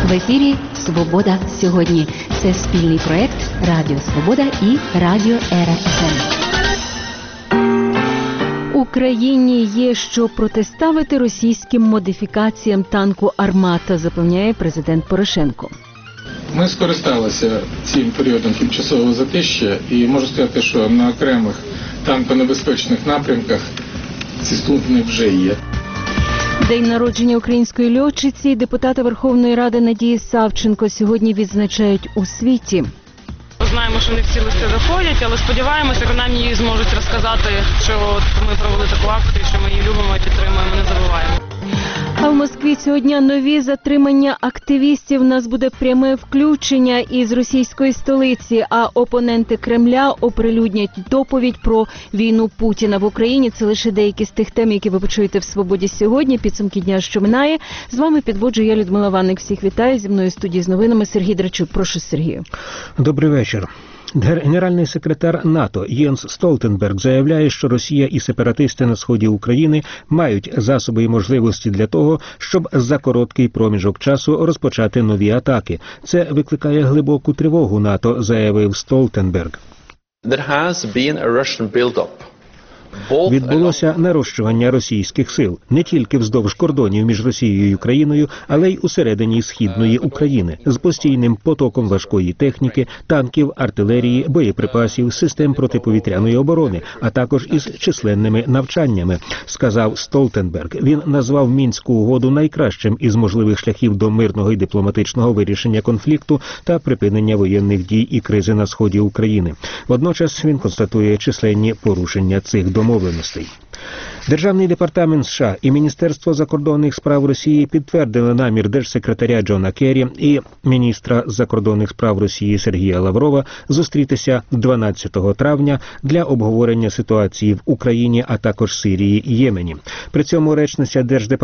В ефірі «Свобода сьогодні». Це спільний проєкт Радіо Свобода і Радіо РФМ. Україні є що протиставити російським модифікаціям танку «Армата», запевняє президент Порошенко. Ми скористалися цим періодом тимчасового затища і можу сказати, що на окремих танконебезпечних напрямках ці ступені вже є. День народження української льотчиці депутата Верховної Ради Надії Савченко сьогодні відзначають у світі. Знаємо, що не всі листи доходять, але сподіваємося, принаймні їй зможуть розказати, що ми провели таку акцію, що ми її любимо і підтримуємо, не забуваємо. А в Москві цього дня нові затримання активістів. У нас буде пряме включення із російської столиці, а опоненти Кремля оприлюднять доповідь про війну Путіна в Україні. Це лише деякі з тих тем, які ви почуєте в «Свободі сьогодні». Підсумки дня, що минає. З вами підводжу я, Людмила Ванник. Всіх вітаю. Зі мною в студії з новинами Сергій Драчук. Прошу, Сергію. Добрий вечір. Генеральний секретар НАТО Єнс Столтенберг заявляє, що Росія і сепаратисти на сході України мають засоби і можливості для того, щоб за короткий проміжок часу розпочати нові атаки. Це викликає глибоку тривогу НАТО, заявив Столтенберг. Відбулося нарощування російських сил не тільки вздовж кордонів між Росією і Україною, але й усередині східної України з постійним потоком важкої техніки, танків, артилерії, боєприпасів, систем протиповітряної оборони, а також із численними навчаннями, сказав Столтенберг. Він назвав Мінську угоду найкращим із можливих шляхів до мирного і дипломатичного вирішення конфлікту та припинення воєнних дій і кризи на сході України. Водночас він констатує численні порушення цих домовленостей. Державний департамент США і Міністерство закордонних справ Росії підтвердили намір держсекретаря Джона Керрі і міністра закордонних справ Росії Сергія Лаврова зустрітися 12 травня для обговорення ситуації в Україні, а також Сирії і Ємені. При цьому речниця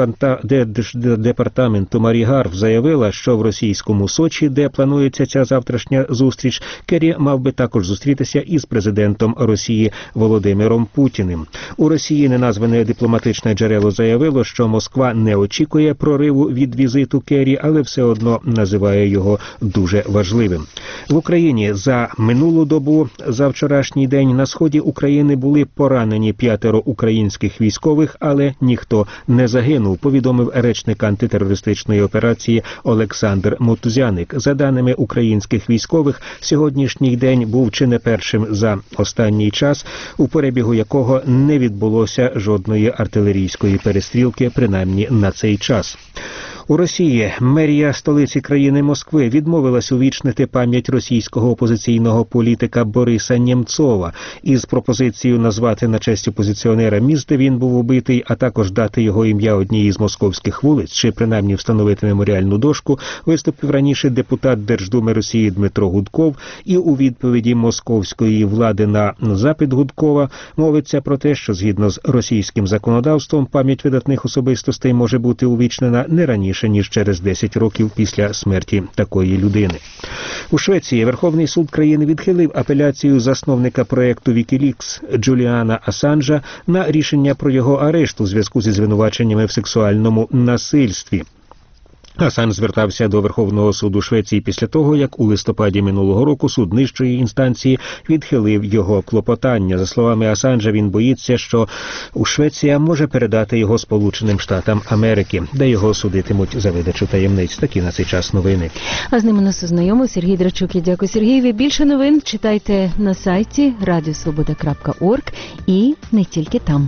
Держдепартаменту Марі Гарв заявила, що в російському Сочі, де планується ця завтрашня зустріч, Керрі мав би також зустрітися із президентом Росії Володимиром Путіним. У Росії неназване дипломатичне джерело заявило, що Москва не очікує прориву від візиту Керрі, але все одно називає його дуже важливим. В Україні за минулу добу, за вчорашній день, на сході України були поранені 5 українських військових, але ніхто не загинув, повідомив речник антитерористичної операції Олександр Мотузяник. За даними українських військових, сьогоднішній день був чи не першим за останній час, у перебігу якого не відбулося жодної артилерійської перестрілки, принаймні на цей час. У Росії мерія столиці країни Москви відмовилась увічнити пам'ять російського опозиційного політика Бориса Нємцова із пропозицією назвати на честь опозиціонера місце, де він був убитий, а також дати його ім'я одній із московських вулиць, чи принаймні встановити меморіальну дошку, виступив раніше депутат Держдуми Росії Дмитро Гудков, і у відповіді московської влади на запит Гудкова мовиться про те, що згідно з російським законодавством пам'ять видатних особистостей може бути увічнена не раніше, ніж через 10 років після смерті такої людини. У Швеції Верховний суд країни відхилив апеляцію засновника проєкту WikiLeaks Джуліана Асанжа на рішення про його арешт у зв'язку зі звинуваченнями в сексуальному насильстві. Асанж звертався до Верховного суду Швеції після того, як у листопаді минулого року суд нижчої інстанції відхилив його клопотання. За словами Асанжа, він боїться, що Швеція може передати його Сполученим Штатам Америки, де його судитимуть за видачу таємниць. Такі на цей час новини. А з ними нас ознайомив Сергій Драчук. Я дякую Сергієві. Більше новин читайте на сайті radiosvoboda.org і не тільки там.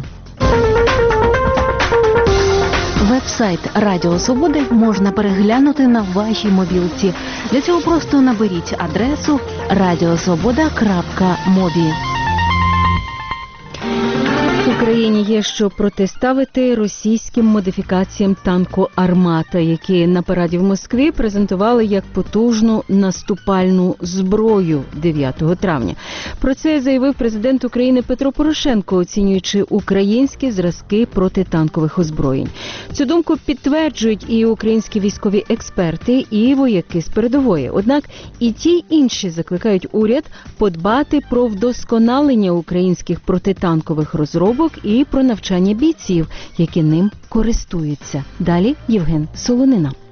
Веб-сайт Радіо Свободи можна переглянути на вашій мобілці. Для цього просто наберіть адресу radiosvoboda.mobi. Україні є що протиставити російським модифікаціям танку «Армата», які на параді в Москві презентували як потужну наступальну зброю 9 травня. Про це заявив президент України Петро Порошенко, оцінюючи українські зразки протитанкових озброєнь. Цю думку підтверджують і українські військові експерти, і вояки з передової. Однак і ті, і інші закликають уряд подбати про вдосконалення українських протитанкових розробок і про навчання бійців, які ним користуються. Далі Євген Солонина.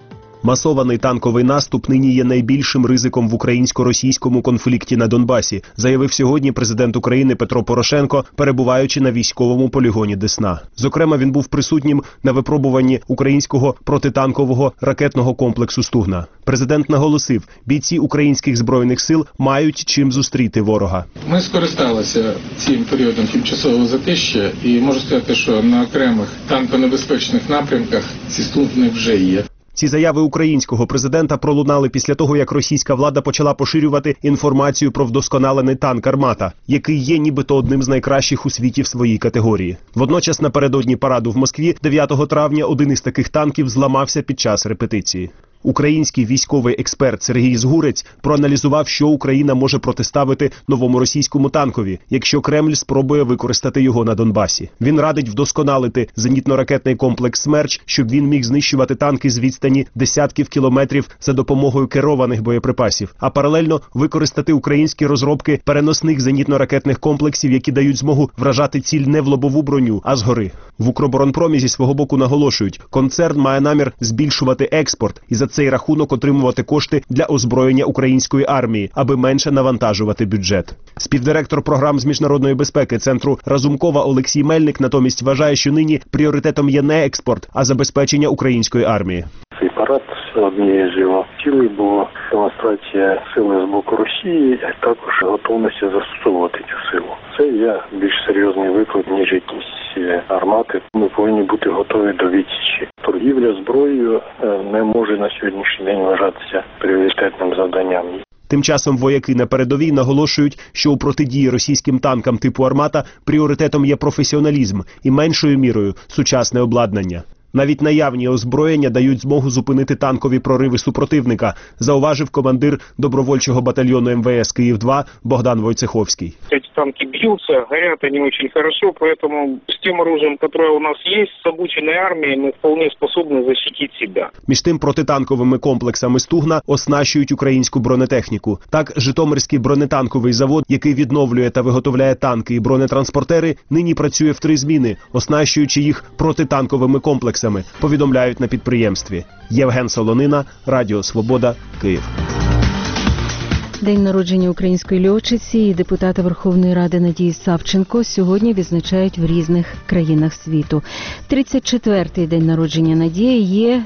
Масований танковий наступ нині є найбільшим ризиком в українсько-російському конфлікті на Донбасі, заявив сьогодні президент України Петро Порошенко, перебуваючи на військовому полігоні Десна. Зокрема, він був присутнім на випробуванні українського протитанкового ракетного комплексу «Стугна». Президент наголосив, бійці українських збройних сил мають чим зустріти ворога. Ми скористалися цим періодом тимчасового затища і можу сказати, що на окремих танконебезпечних напрямках ці «Стугни» вже є. Ці заяви українського президента пролунали після того, як російська влада почала поширювати інформацію про вдосконалений танк «Армата», який є нібито одним з найкращих у світі в своїй категорії. Водночас напередодні параду в Москві 9 травня один із таких танків зламався під час репетиції. Український військовий експерт Сергій Згурець проаналізував, що Україна може протиставити новому російському танкові, якщо Кремль спробує використати його на Донбасі. Він радить вдосконалити зенітно-ракетний комплекс «Смерч», щоб він міг знищувати танки з відстані десятків кілометрів за допомогою керованих боєприпасів, а паралельно використати українські розробки переносних зенітно-ракетних комплексів, які дають змогу вражати ціль не в лобову броню, а згори. В Укроборонпромі зі свого боку наголошують, концерн має намір збільшувати експорт і за цей рахунок отримувати кошти для озброєння української армії, аби менше навантажувати бюджет. Співдиректор програм з міжнародної безпеки Центру Разумкова Олексій Мельник натомість вважає, що нині пріоритетом є не експорт, а забезпечення української армії. Цей парад однією з його цілей була демонстрація сили з боку Росії, а також готовності застосовувати цю силу. Це є більш серйозний виклик, ніж якісь армати. Ми повинні бути готові до відсічі. Торгівля зброєю не може на сьогоднішній день вважатися пріоритетним завданням. Тим часом вояки на передовій наголошують, що у протидії російським танкам типу «Армата» пріоритетом є професіоналізм і меншою мірою сучасне обладнання. Навіть наявні озброєння дають змогу зупинити танкові прориви супротивника, зауважив командир добровольчого батальйону МВС «Київ-2» Богдан Войцеховський. Ці танки б'ються, горять вони дуже хорошо, поэтому з тим оружием, яке у нас є, з обученою армією, ми вполне способні захистити себе. Між тим протитанковими комплексами «Стугна» оснащують українську бронетехніку. Так, Житомирський бронетанковий завод, який відновлює та виготовляє танки і бронетранспортери, нині працює в 3 зміни, оснащуючи їх протитанковими комплексами, повідомляють на підприємстві. Євген Солонина, Радіо Свобода, Київ. День народження української льотчиці і депутата Верховної Ради Надії Савченко сьогодні відзначають в різних країнах світу. 34-й день народження Надії є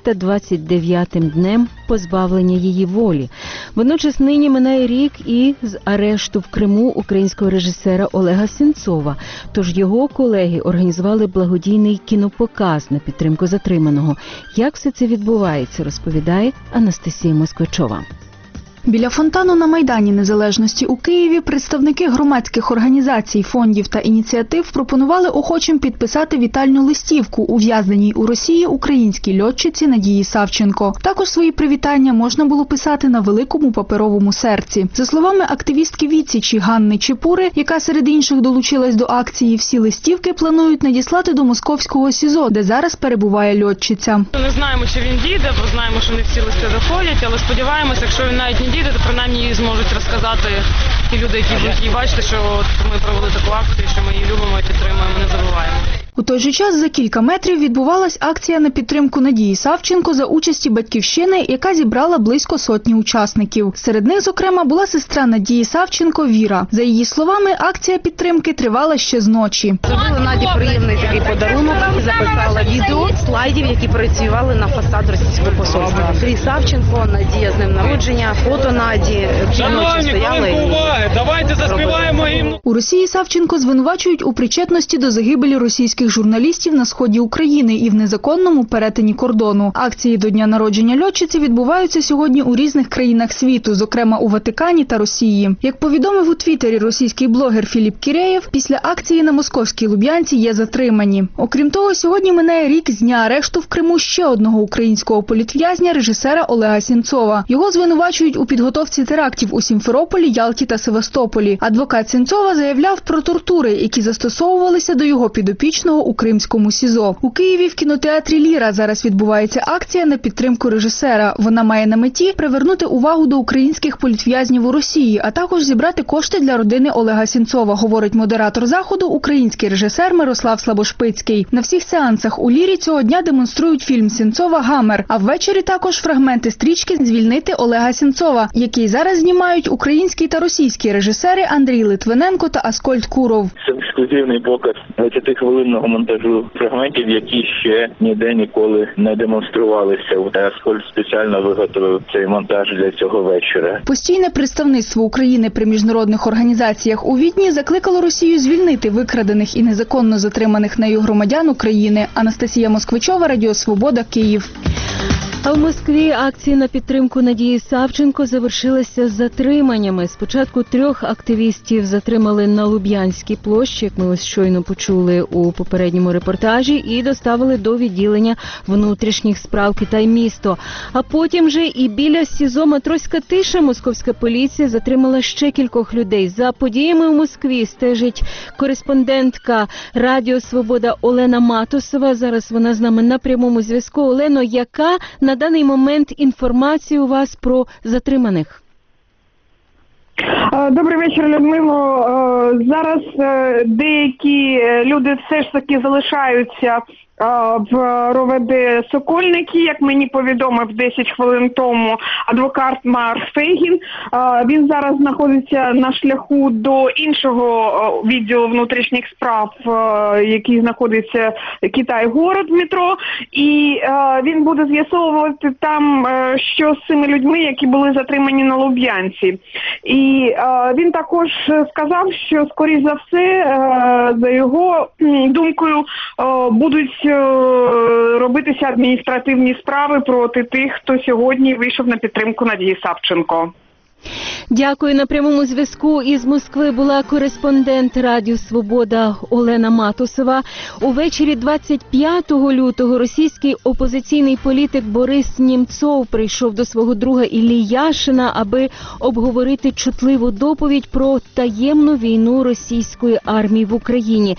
329-м днем позбавлення її волі. Водночас нині минає рік і з арешту в Криму українського режисера Олега Сенцова. Тож його колеги організували благодійний кінопоказ на підтримку затриманого. Як все це відбувається, розповідає Анастасія Москвичова. Біля фонтану на Майдані Незалежності у Києві представники громадських організацій, фондів та ініціатив пропонували охочим підписати вітальну листівку ув'язненій у Росії українській льотчиці Надії Савченко. Також свої привітання можна було писати на великому паперовому серці. За словами активістки відсічі Ганни Чепури, яка серед інших долучилась до акції, всі листівки планують надіслати до московського СІЗО, де зараз перебуває льотчиця. Не знаємо, чи він дійде, бо знаємо, що не всі листи доходять, але сподіваємося, якщо він навіть не дійде, то принаймні зможуть розказати ті люди, які будуть її бачити, що ми провели таку акцію, що ми її любимо і підтримуємо, не забуваємо. У той же час за кілька метрів відбувалась акція на підтримку Надії Савченко за участі «Батьківщини», яка зібрала близько 100 учасників. Серед них, зокрема, була сестра Надії Савченко Віра. За її словами, акція підтримки тривала ще з ночі. Зробила Наді приємний такий подарунок, записала відео слайдів, які працювали на фасад російського посольства. Андрій Савченко, Надія з днем народження, фото Наді, ночі стояли. Давайте заспіваємо гімн. У Росії Савченко звинувачують у причетності до загибелі російських журналістів на сході України і в незаконному перетині кордону. Акції до дня народження льотчиці відбуваються сьогодні у різних країнах світу, зокрема у Ватикані та Росії. Як повідомив у Твіттері російський блогер Філіп Кіреєв, після акції на московській Луб'янці є затримані. Окрім того, сьогодні минає рік з дня арешту в Криму ще одного українського політв'язня, режисера Олега Сенцова. Його звинувачують у підготовці терактів у Сімферополі, Ялті та Севастополі. Адвокат Сенцова заявляв про тортури, які застосовувалися до його підопічного ув'язненого у кримському СІЗО. У Києві в кінотеатрі «Ліра» зараз відбувається акція на підтримку режисера. Вона має на меті привернути увагу до українських політв'язнів у Росії, а також зібрати кошти для родини Олега Сенцова, говорить модератор заходу, український режисер Мирослав Слабошпицький. На всіх сеансах у «Лірі» цього дня демонструють фільм Сенцова «Гамер», а ввечері також фрагменти стрічки «Звільнити Олега Сенцова», який зараз знімають українські та російські режисери Андрій Литвиненко та Аскольд Куров. Це ексклюзивний показ 20-хвилинного монтажу фрагментів, які ще ніде ніколи не демонструвалися. Аскольд спеціально виготовив цей монтаж для цього вечора. Постійне представництво України при міжнародних організаціях у Відні закликало Росію звільнити викрадених і незаконно затриманих нею громадян України. Анастасія Москвичова, Радіо Свобода, Київ. А в Москві акції на підтримку Надії Савченко завершилися затриманнями. Спочатку 3 активістів затримали на Луб'янській площі, як ми ось щойно почули у попередньому репортажі, і доставили до відділення внутрішніх справ Китай-місто. А потім же і біля СІЗО Матроська тиша московська поліція затримала ще кількох людей. За подіями у Москві стежить кореспондентка Радіо Свобода Олена Матусова. Зараз вона з нами на прямому зв'язку. Олено, яка на даний момент інформація у вас про затриманих? Добрий вечір, Людмило. Зараз деякі люди все ж таки залишаються в РОВД Сокольники, як мені повідомив 10 хвилин тому адвокат Марк Фейгін. Він зараз знаходиться на шляху до іншого відділу внутрішніх справ, який знаходиться Китай-город в метро. І він буде з'ясовувати там, що з цими людьми, які були затримані на Луб'янці. І він також сказав, що, скоріш за все, за його думкою, будуть робитися адміністративні справи проти тих, хто сьогодні вийшов на підтримку Надії Савченко. Дякую. На прямому зв'язку із Москви була кореспондент Радіо Свобода Олена Матусова. Увечері 25 лютого російський опозиційний політик Борис Німцов прийшов до свого друга Іллі Яшина, аби обговорити чутливу доповідь про таємну війну російської армії в Україні.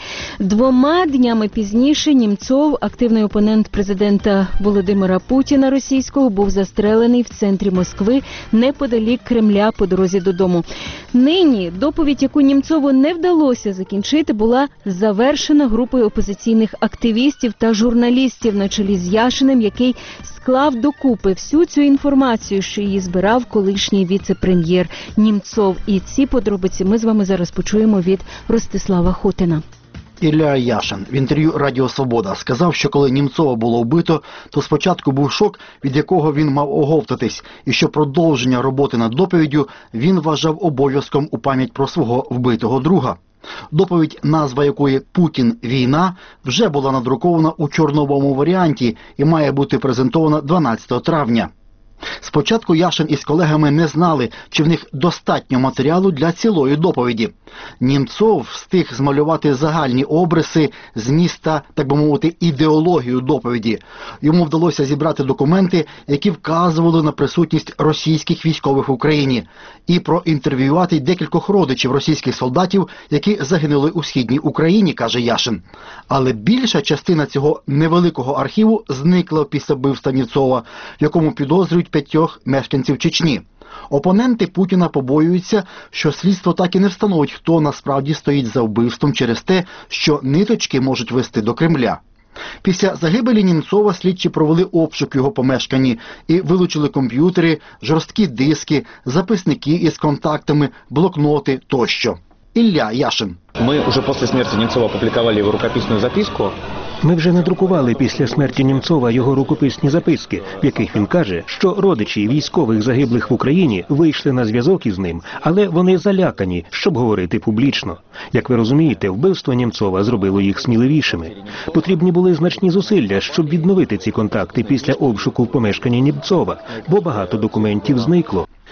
2 днями пізніше Німцов, активний опонент президента Володимира Путіна російського, був застрелений в центрі Москви неподалік Кремля по дорозі додому. Нині доповідь, яку Німцову не вдалося закінчити, була завершена групою опозиційних активістів та журналістів на чолі з Яшиним, який склав докупи всю цю інформацію, що її збирав колишній віце-прем'єр Німцов. І ці подробиці ми з вами зараз почуємо від Ростислава Хотина. Ілля Яшин в інтерв'ю Радіо Свобода сказав, що коли Німцова було вбито, то спочатку був шок, від якого він мав оговтатись, і що продовження роботи над доповіддю він вважав обов'язком у пам'ять про свого вбитого друга. Доповідь, назва якої «Путін. Війна» вже була надрукована у чорновому варіанті і має бути презентована 12 травня. Спочатку Яшин із колегами не знали, чи в них достатньо матеріалу для цілої доповіді. Німцов встиг змалювати загальні обриси, зміст та, так би мовити, ідеологію доповіді. Йому вдалося зібрати документи, які вказували на присутність російських військових в Україні, і проінтерв'ювати декількох родичів російських солдатів, які загинули у Східній Україні, каже Яшин. Але більша частина цього невеликого архіву зникла після вбивства Німцова, в якому підозрюють 5 мешканців Чечні. Опоненти Путіна побоюються, що слідство так і не встановить, хто насправді стоїть за вбивством через те, що ниточки можуть вести до Кремля. Після загибелі Німцова слідчі провели обшук в його помешканні і вилучили комп'ютери, жорсткі диски, записники із контактами, блокноти тощо. Ілля Яшин. Ми вже після смерті Німцова опублікували його рукописну записку. Ми вже надрукували після смерті Німцова його рукописні записки, в яких він каже, що родичі військових загиблих в Україні вийшли на зв'язок із ним, але вони залякані, щоб говорити публічно. Як ви розумієте, вбивство Німцова зробило їх сміливішими. Потрібні були значні зусилля, щоб відновити ці контакти після обшуку в помешканні Німцова, бо багато документів зникло.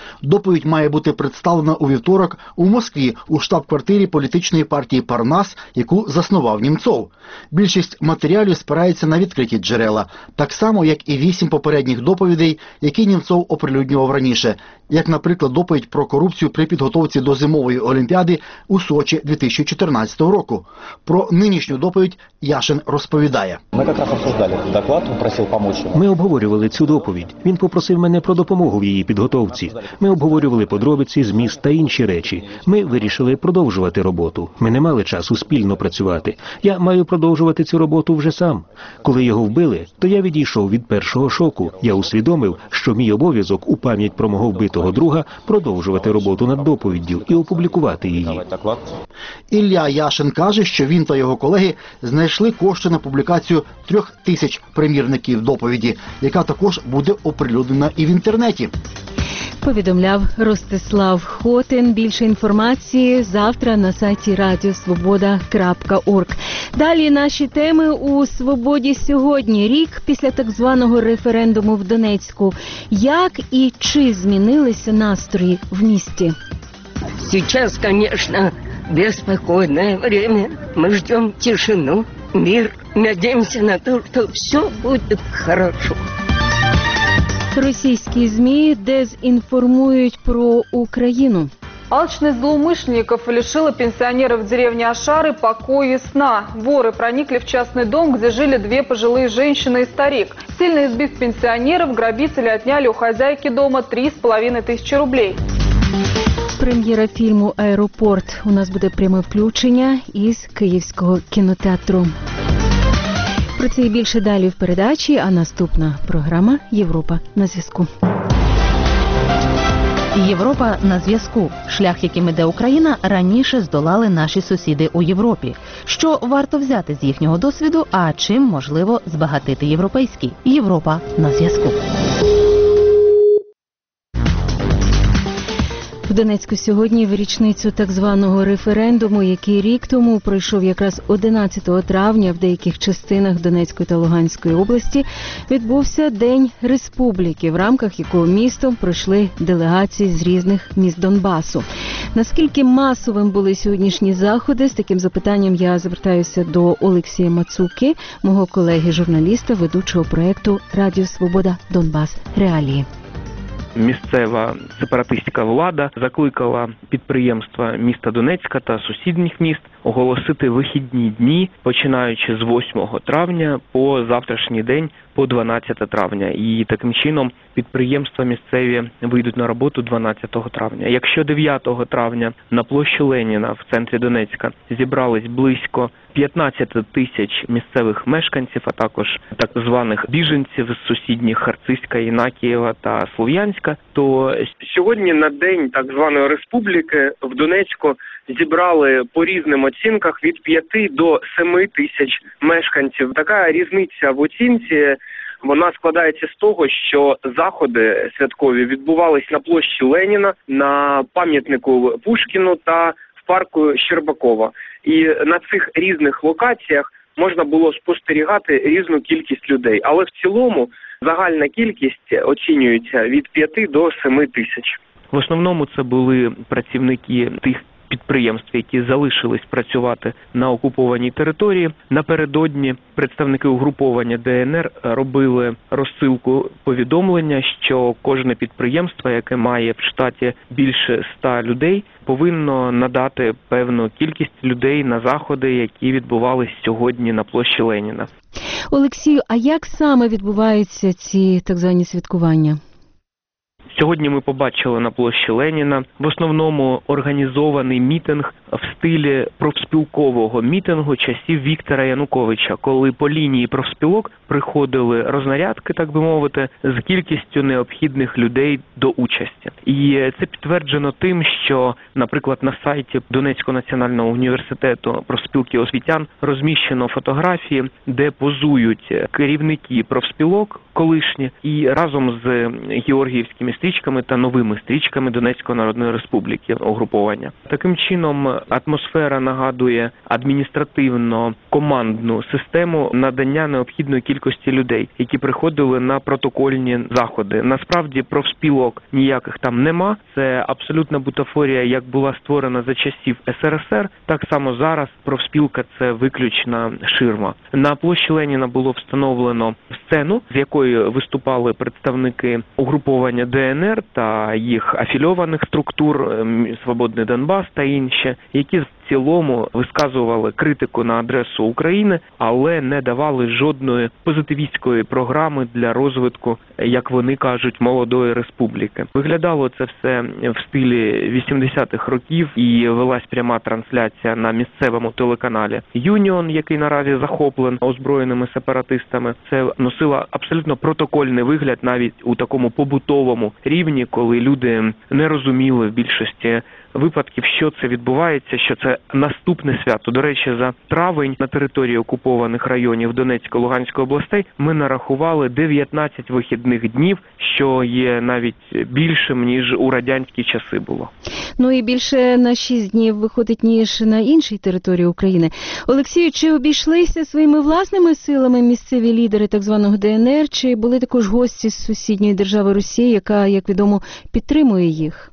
Доповідь має бути представлена у вівторок у Москві у штаб-квартирі політичної партії «Парнас», яку заснував Німцов. Більшість матеріалів спирається на відкриті джерела, так само, як і 8 попередніх доповідей, які Німцов оприлюднював раніше, як, наприклад, доповідь про корупцію при підготовці до зимової олімпіади у Сочі 2014 року. Про нинішню доповідь Яшин розповідає. Ми якраз обсуждали доклад, він просив допомогти йому. Ми обговорювали цю доповідь. Він попросив мене про допомогу в її підготовці. Ми обговорювали подробиці, зміст та інші речі. Ми вирішили продовжувати роботу. Ми не мали часу спільно працювати. Я маю продовжувати цю роботу вже сам. Коли його вбили, то я відійшов від першого шоку. Я усвідомив, що мій обов'язок у пам'ять про мого вбитого друга продовжувати роботу над доповіддю і опублікувати її. Ілля Яшин каже, що він та його колеги знайшли кошти на публікацію 3000 примірників доповіді, яка також буде оприлюднена і в інтернеті. Повідомляв Ростислав Хотин. Більше інформації завтра на сайті radiosvoboda.org. Далі наші теми у «Свободі сьогодні». Рік після так званого референдуму в Донецьку. Як і чи змінилися настрої в місті? Сейчас, конечно, беспокойное время. Мы ждем тишину, мир. Надеемся на то, что все будет хорошо. Російські ЗМІ дезінформують про Україну. Алчность злоумышленников лишила пенсионеров деревни Ашары покоя и сна. Воры проникли в частный дом, где жили 2 пожилые женщины и старик. Сильно избив пенсионеров, грабители отняли у хозяйки дома 3500 рублей. Прем'єра фільму «Аеропорт». У нас буде пряме включення із Київського кінотеатру. Про це і більше далі в передачі, а наступна програма «Європа на зв'язку». Європа на зв'язку. Шлях, яким іде Україна, раніше здолали наші сусіди у Європі. Що варто взяти з їхнього досвіду, а чим можливо збагатити європейський? Європа на зв'язку. В Донецьку сьогодні в річницю так званого референдуму, який рік тому пройшов якраз 11 травня в деяких частинах Донецької та Луганської області, відбувся День Республіки, в рамках якого містом пройшли делегації з різних міст Донбасу. Наскільки масовим були сьогоднішні заходи? З таким запитанням я звертаюся до Олексія Мацуки, мого колеги-журналіста, ведучого проєкту «Радіо Свобода. Донбас. Реалії». Місцева сепаратистська влада закликала підприємства міста Донецька та сусідніх міст оголосити вихідні дні, починаючи з 8 травня по завтрашній день, по 12 травня. І таким чином підприємства місцеві вийдуть на роботу 12 травня. Якщо 9 травня на площі Леніна в центрі Донецька зібрались близько 15 тисяч місцевих мешканців, а також так званих біженців з сусідніх Харциська, Інакієва та Слов'янська, то сьогодні на День так званої республіки в Донецьку зібрали по різним оцінках від 5 до 7 тисяч мешканців. Така різниця в оцінці, вона складається з того, що заходи святкові відбувались на площі Леніна, на пам'ятнику Пушкіну та в парку Щербакова. І на цих різних локаціях можна було спостерігати різну кількість людей. Але в цілому загальна кількість оцінюється від 5 до 7 тисяч. В основному це були працівники тих підприємств, які залишились працювати на окупованій території. Напередодні представники угруповання ДНР робили розсилку повідомлення, що кожне підприємство, яке має в штаті більше 100 людей, повинно надати певну кількість людей на заходи, які відбувались сьогодні на площі Леніна. Олексію, а як саме відбуваються ці так звані святкування? Сьогодні ми побачили на площі Леніна в основному організований мітинг в стилі профспілкового мітингу часів Віктора Януковича, коли по лінії профспілок приходили рознарядки, так би мовити, з кількістю необхідних людей до участі. І це підтверджено тим, що, наприклад, на сайті Донецького національного університету профспілки освітян розміщено фотографії, де позують керівники профспілок колишні і разом з георгіївськими стрічками стрічками та новими стрічками Донецької Народної Республіки угруповання. Таким чином, атмосфера нагадує адміністративно-командну систему надання необхідної кількості людей, які приходили на протокольні заходи. Насправді профспілок ніяких там нема. Це абсолютна бутафорія, як була створена за часів СРСР, так само зараз профспілка – це виключна ширма. На площі Леніна було встановлено сцену, з якої виступали представники угруповання ДНР та їх афільованих структур, Свободний Донбас та інші, які в цілому висказували критику на адресу України, але не давали жодної позитивістської програми для розвитку, як вони кажуть, молодої республіки. Виглядало це все в стилі 80-х років і велась пряма трансляція на місцевому телеканалі «Юніон», який наразі захоплений озброєними сепаратистами. Це носило абсолютно протокольний вигляд навіть у такому побутовому рівні, коли люди не розуміли в більшості випадків, що це відбувається, що це наступне свято. До речі, за травень на території окупованих районів Донецької, Луганської областей ми нарахували 19 вихідних днів, що є навіть більшим, ніж у радянські часи було. Ну і більше на 6 днів виходить, ніж на іншій території України. Олексію, чи обійшлися своїми власними силами місцеві лідери так званого ДНР, чи були також гості з сусідньої держави Росії, яка, як відомо, підтримує їх?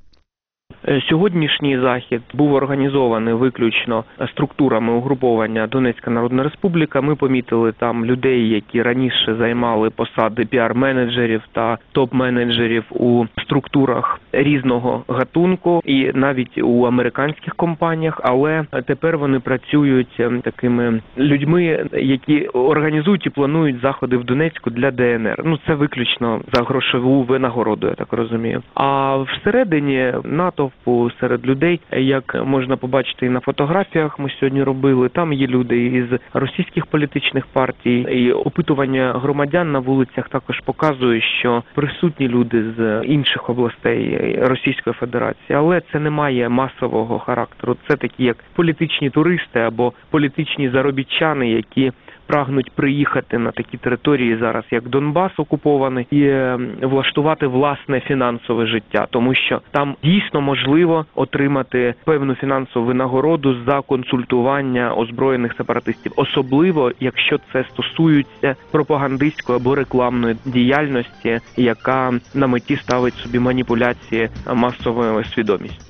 Сьогоднішній захід був організований виключно структурами угруповання Донецька Народна Республіка. Ми помітили там людей, які раніше займали посади піар-менеджерів та топ-менеджерів у структурах різного гатунку і навіть у американських компаніях, але тепер вони працюють такими людьми, які організують і планують заходи в Донецьку для ДНР. Ну, це виключно за грошову винагороду, я так розумію. А всередині натовпу серед людей, як можна побачити і на фотографіях, ми сьогодні робили, там є люди із російських політичних партій, і опитування громадян на вулицях також показує, що присутні люди з інших областей Російської Федерації, але це не має масового характеру. Це такі як політичні туристи або політичні заробітчани, які прагнуть приїхати на такі території зараз, як Донбас окупований, і влаштувати власне фінансове життя, тому що там дійсно можливо отримати певну фінансову винагороду за консультування озброєних сепаратистів, особливо якщо це стосується пропагандистської або рекламної діяльності, яка на меті ставить собі маніпуляції масовою свідомістю.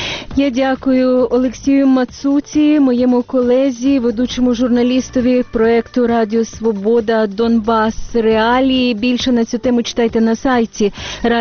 Я дякую Олексію Мацуці, моєму колезі, ведучому журналістові проєкту «Радіо Свобода. Донбас. Реалії». Більше на цю тему читайте на сайті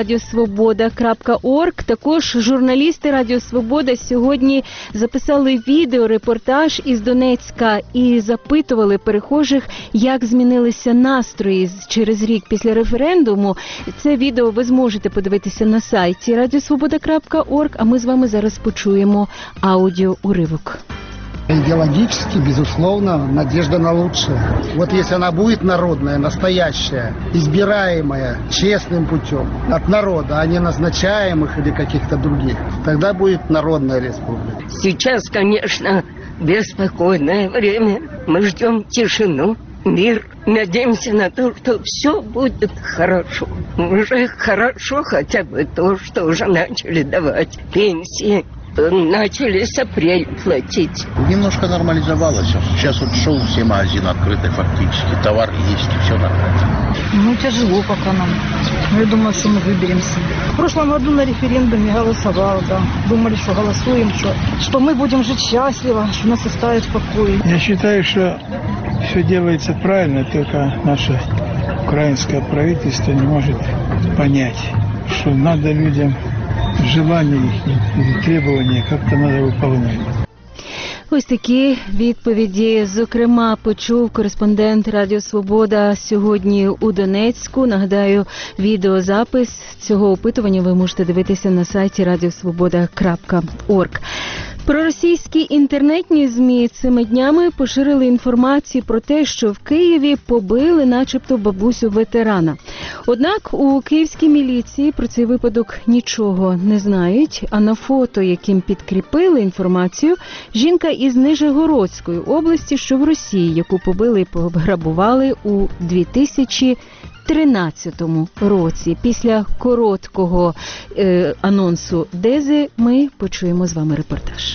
radiosvoboda.org. Також журналісти «Радіо Свобода» сьогодні записали відеорепортаж із Донецька і запитували перехожих, як змінилися настрої через рік після референдуму. Це відео ви зможете подивитися на сайті radiosvoboda.org, а ми з вами зараз почуємо аудіоуривок. Идеологически, безусловно, надежда на лучшее. Вот если она будет народная, настоящая, избираемая честным путем от народа, а не назначаемых или каких-то других, тогда будет народная республика. Сейчас, конечно, беспокойное время. Мы ждем тишину, мир. Надеемся на то, что все будет хорошо. Уже хорошо хотя бы то, что уже начали давать пенсии. Начали с апреля платить. Немножко нормализовалось. Сейчас вот шел, все магазины открыты фактически. Товар есть, и все нормально. Ну, тяжело пока нам. Но я думаю, что мы выберемся. В прошлом году на референдуме голосовал, да. Думали, что голосуем, что мы будем жить счастливо, что нас оставят в покое. Я считаю, что все делается правильно, только наше украинское правительство не может понять, что надо людям желания их, требования как-то надо выполнять. Ось такі відповіді, зокрема, почув кореспондент Радіо Свобода сьогодні у Донецьку. Нагадаю, відеозапис цього опитування ви можете дивитися на сайті radiosvoboda.org. Проросійські інтернетні ЗМІ цими днями поширили інформацію про те, що в Києві побили начебто бабусю ветерана. Однак у київській міліції про цей випадок нічого не знають, а на фото, яким підкріпили інформацію, жінка із Нижегородської області, що в Росії, яку побили і пограбували у 2003 2013 році. Після короткого анонсу Дези ми почуємо з вами репортаж.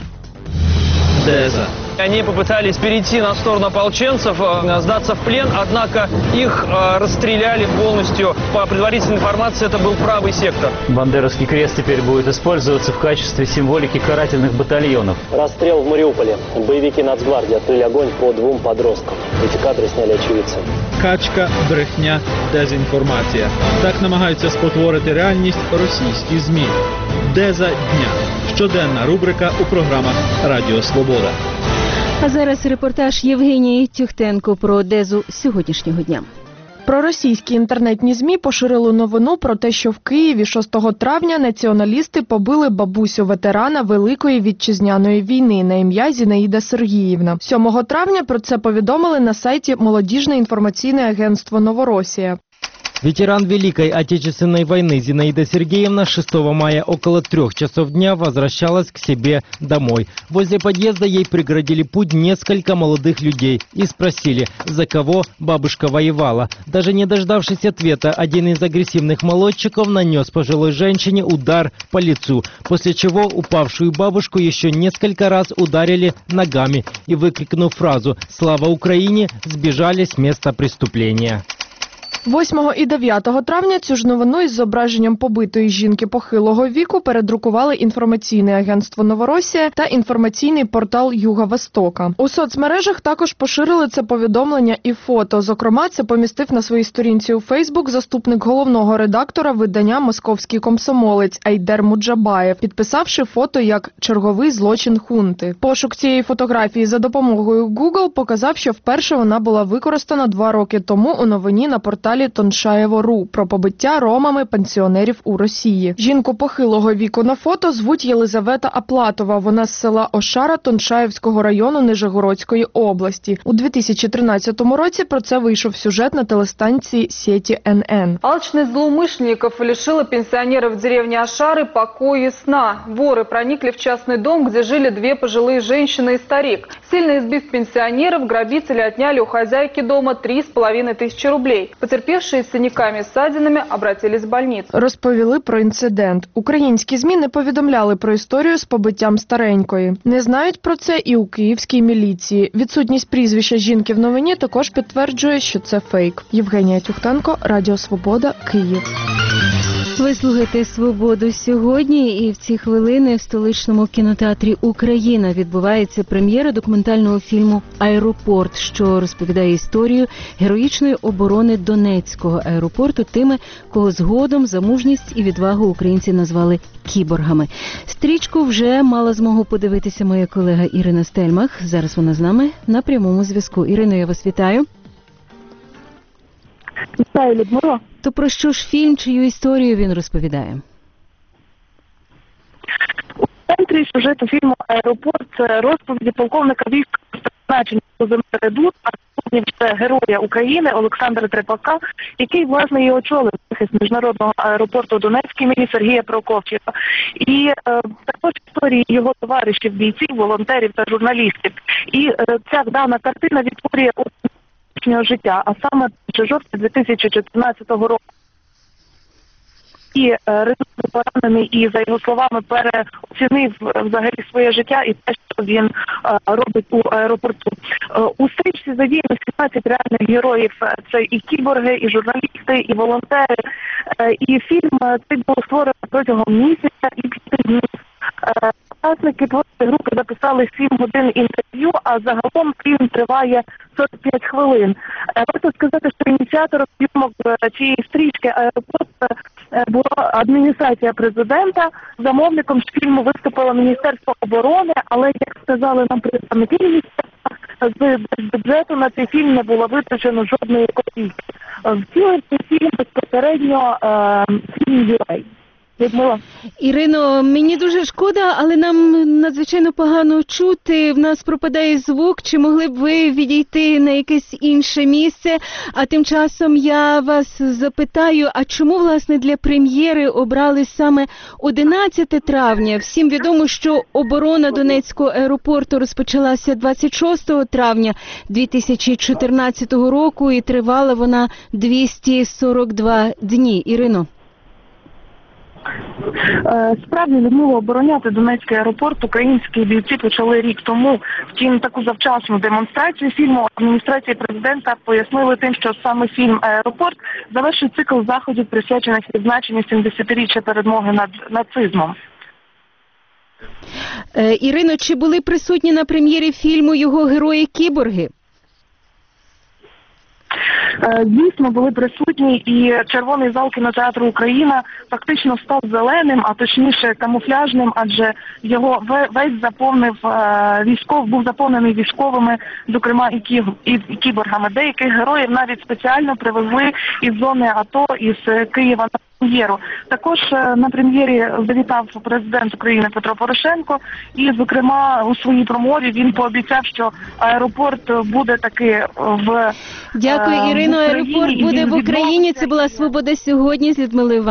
Деза. Они попытались перейти на сторону ополченцев, сдаться в плен, однако их расстреляли полностью. По предварительной информации, это был правый сектор. Бандеровский крест теперь будет использоваться в качестве символики карательных батальонов. Расстрел в Мариуполе. Боевики Нацгвардии открыли огонь по 2 подросткам. Эти кадры сняли очевидцы. Качка, брехня, дезінформація. Так намагаються спотворити реальність російські ЗМІ. Деза дня. Щоденна рубрика у програмах Радіо Свобода. А зараз репортаж Євгенії Тюхтенко про Дезу сьогоднішнього дня. Проросійські інтернетні ЗМІ поширили новину про те, що в Києві 6 травня націоналісти побили бабусю ветерана Великої Вітчизняної війни на ім'я Зінаїда Сергіївна. 7 травня про це повідомили на сайті Молодіжне інформаційне агентство «Новоросія». Ветеран Великой Отечественной войны Зинаида Сергеевна 6 мая около 3 часов дня возвращалась к себе домой. Возле подъезда ей преградили путь несколько молодых людей и спросили, за кого бабушка воевала. Даже не дождавшись ответа, один из агрессивных молодчиков нанес пожилой женщине удар по лицу, после чего упавшую бабушку еще несколько раз ударили ногами и, выкрикнув фразу «Слава Украине!», сбежали с места преступления. 8 і 9 травня цю ж новину із зображенням побитої жінки похилого віку передрукували інформаційне агентство «Новоросія» та інформаційний портал «Юга Востока». У соцмережах також поширили це повідомлення і фото. Зокрема, це помістив на своїй сторінці у Фейсбук заступник головного редактора видання «Московський комсомолець» Айдер Муджабаєв, підписавши фото як «черговий злочин хунти». Пошук цієї фотографії за допомогою Google показав, що вперше вона була використана 2 роки тому у новині на порталі Тоншаєво.ру про побиття ромами пенсіонерів у Росії. Жінку похилого віку на фото звуть Єлизавета Аплатова. Вона з села Ошара Тоншаєвського району Нижегородської області. У 2013 році про це вийшов сюжет на телестанції сети НН. Алчность злоумышленников лишила пенсионеров деревни Ошары покоя и сна. Воры проникли в частный дом, где жили 2 пожилые женщины и старик. Сильно избив пенсионеров, грабители отняли у хозяйки дома 3500 рублей. Потерпевшие с синяками и ссадинами обратились в больницу. Розповіли про інцидент. Українські ЗМІ не повідомляли про історію з побиттям старенької. Не знають про це і у київській міліції. Відсутність прізвища жінки в новині також підтверджує, що це фейк. Євгенія Тюхтенко, Радіо Свобода, Київ. Ви слухаєте «Свободу» сьогодні, і в ці хвилини в столичному кінотеатрі «Україна» відбувається прем'єра документального фільму «Аеропорт», що розповідає історію героїчної оборони Донецького аеропорту тими, кого згодом за мужність і відвагу українці назвали кіборгами. Стрічку вже мала змогу подивитися моя колега Ірина Стельмах. Зараз вона з нами на прямому зв'язку. Ірино, я вас вітаю. Вітаю, Людмила. То про що ж фільм, чию історію він розповідає? У центрі сюжету фільму «Аеропорт» це розповіді полковника військ призначення Редут, а сьогодні це героя України Олександра Трепака, який, власне, і очолив захист міжнародного аеропорту Донецький імені Сергія Прокоф'єва. І також історії його товаришів, бійців, волонтерів та журналістів. І ця дана картина відтворює життя, а саме жовтня 2014 року. І Редут поранений і, за його словами, переоцінив взагалі своє життя і те, що він робить у аеропорту. У стрічці задіяно 17 реальних героїв. Це і кіборги, і журналісти, і волонтери. І фільм цей був створений протягом місяця і 5 днів. Учасники творчої групи записали 7 годин інтерв'ю, а загалом фільм триває 45 хвилин. Варто сказати, що ініціатором зйомок цієї стрічки «Аеропорт» була адміністрація президента. Замовником з фільму виступило Міністерство оборони, але, як сказали нам представники міністерства, з бюджету на цей фільм не було витрачено жодної копійки. Втілив цей фільм безпосередньо фільм «Юрей». Людмила. Ірино, мені дуже шкода, але нам надзвичайно погано чути. В нас пропадає звук. Чи могли б ви відійти на якесь інше місце? А тим часом я вас запитаю, а чому, власне, для прем'єри обрали саме 11 травня? Всім відомо, що оборона Донецького аеропорту розпочалася 26 травня 2014 року і тривала вона 242 дні. Ірино. Справді, Людмила, обороняти Донецький аеропорт українські бійці почали рік тому. Втім, таку завчасну демонстрацію фільму адміністрації президента пояснили тим, що саме фільм «Аеропорт» завершить цикл заходів, присвячених відзначенню 70-річчя перемоги над нацизмом. Ірино, чи були присутні на прем'єрі фільму його герої-кіборги? Дійсно, були присутні, і червоний зал кінотеатру «Україна» фактично став зеленим, а точніше камуфляжним, адже його весь був заповнений військовими, зокрема і кіборгами. Деяких героїв навіть спеціально привезли із зони АТО, із Києва на прем'єру. Також на прем'єрі завітав президент України Петро Порошенко і, зокрема, у своїй промові він пообіцяв, що аеропорт буде таки в Дякую, Ірино. Аеропорт буде в Україні. Це була «Свобода сьогодні» з Людмилою Іванівною.